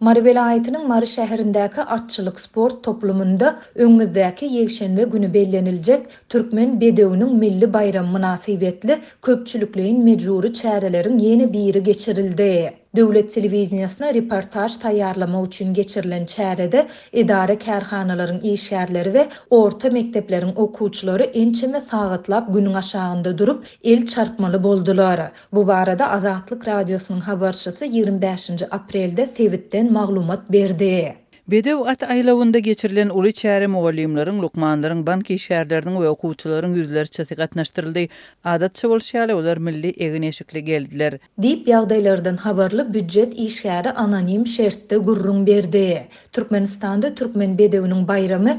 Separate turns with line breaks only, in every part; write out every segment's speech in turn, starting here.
Mary vilayatynyň Mary şäherindäki atçylyk sport toplumunda öňümüzdäki ýekşenbe güni belleniljek türkmen bedewiniň milli bayramy münasibetli köpçülikliň mejburi çäreleriň ýeni biri geçirildi. Döwlet telewizionyna reportaj taýýarlama üçin geçirilen çärede idare kärhanalaryň işgärleri we orta mektepleriň okuwçylary ençeme sagatlap günüň aşagynda durup el çarpmaly boldular. Bu barada Azatlyk radiosynyň habarçysy 25 aprelde Sewitden maglumat berdi.
Bedew at aýlawynda geçirilen uly çäre mugallimlaryň, lukmanlaryň, bank işgärleriniň we okuwçylaryň ýüzlerçesi gatnaşdyryldy. Adatça bolşaly olar milli egin eşikli geldiler.
Dip ýagdaýlardan habarly büdjet işgäri anonim şertde gurrun berdi. Türkmenistanda türkmen bedewiniň bayramy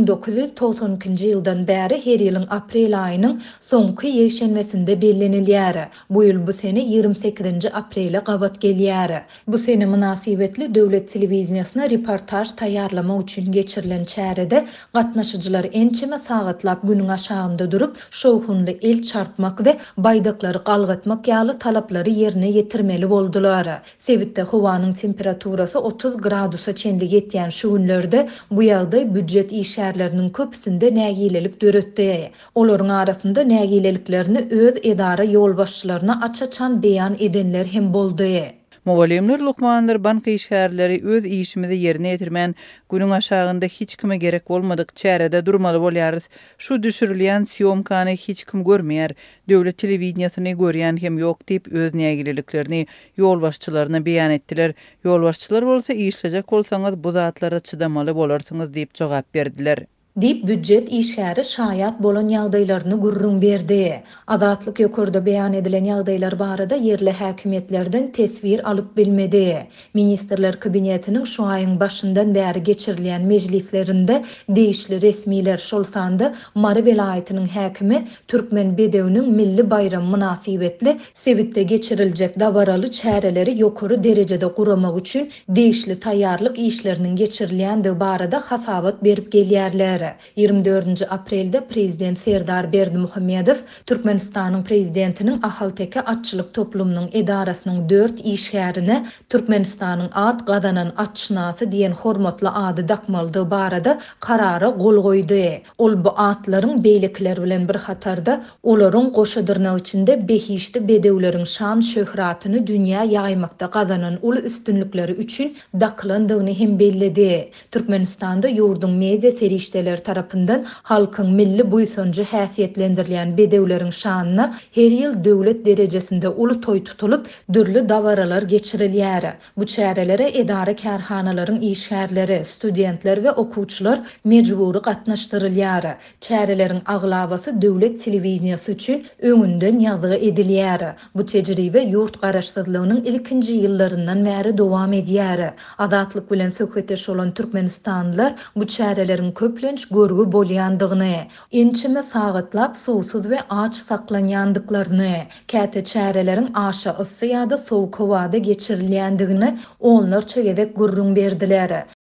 1992-nji ýyldan bäri her ýylyň aprel aýynyň soňky ýekşenmesinde bellenilýär. Bu ýyl bu sene 28 aprele gabat gelýär. Bu sene münasibetli döwlet telewizionyna reportaj taýýarlama üçin geçirilen çärede gatnaşyjylar ençeme sagatlap günüň aşagynda durup şowhunly el çarpmak we baýdaklary galgatmak ýaly talaplary ýerine ýetirmeli boldular. Sewitde howanyň temperaturasy 30 gradusa çenlik etýän şu günlerde bu ýagdaý büdjet işgärleriniň köpüsinde nägilelik döretdi. Olaryň arasynda nägileliklerini öz edara ýolbaşçylaryna açaçan beýan edenler hem boldy.
Mugallimler, lukmanlar, bank işgärleri öz işimizi ýerine ýetirmän günüň aşagynda hiç kime gerek bolmadyk çärede durmaly bolýarys. Şu düşürilýän syomkany hiç kim görmeýär. Döwlet telewizionyny görýän hem ýok diýip öz nägileliklerini ýolbaşçylaryna beýan etdiler. Ýolbaşçylar bolsa işlejek bolsaňyz bu zatlara çydamaly bolarsyňyz diýip jogap berdiler.
Dip büdjet işgäri şaýat bolan ýagdaýlaryny gurrun berdi. Azatlyk ýokurda beýan edilen ýagdaýlar barada ýerli häkimetlerden tesbir alyp bilmedi. Ministrler kabinetiniň şu aýyň başyndan bäri geçirilýän mejlislerinde değişli resmiler şolsanda Mary vilayatynyň häkimi türkmen bedewiniň milli bayramy münasibetli Sewitde geçiriljek dabaraly çäreleri ýokary derejede guramak üçin değişli taýýarlyk işleriniň geçirilýändiги barada hasabat berip gelýärler. 24 aprelde Prezident Serdar Berdimuhammedow Türkmenistanyň prezidentiniň Ahalteke atçylyk toplumynyň edarasynyň 4 işgärine Türkmenistanyň at gazanan atçynasy diýen hormatly ady dakmaldygy barada karara gol goýdy. Ol bu atlaryň beýlikler bilen bir hatarda olaryň goşadyrnagy içinde behişli bedewleriň şan şöhratyny dünýä ýaýmakda gazanan uly üstünlikleri üçin daklandygyny hem belledi. Türkmenistanda ýurdun media serişdeler tarapyndan halkyň milli buýsunjy häsiýetlendirilýän bedewleriň şanyna her ýyl döwlet derejesinde uly toý tutulup dürli dabaralar geçirilýär. Bu çärelere edara kärhanalaryň işgärleri, studentler we okuwçylar mejburi gatnaşdyrylýar. Çäreleriň aglabasy döwlet telewizionyasy üçin öňünden ýazygy edilýär. Bu tejribe ýurt garaşsyzlygynyň ilkinji ýyllaryndan bäri dowam edýär. Azatlyk bilen söhbetdeş bolan türkmenistanlylar bu çäreleriň köplenç görgü bolýandygyny, ençeme sagatlap suwsuz we aç saklanýandyklaryny, käte çäreleriň aşa ysy ýa-da sowuk howada geçirilýändigini onlar çegedek gurrun berdiler.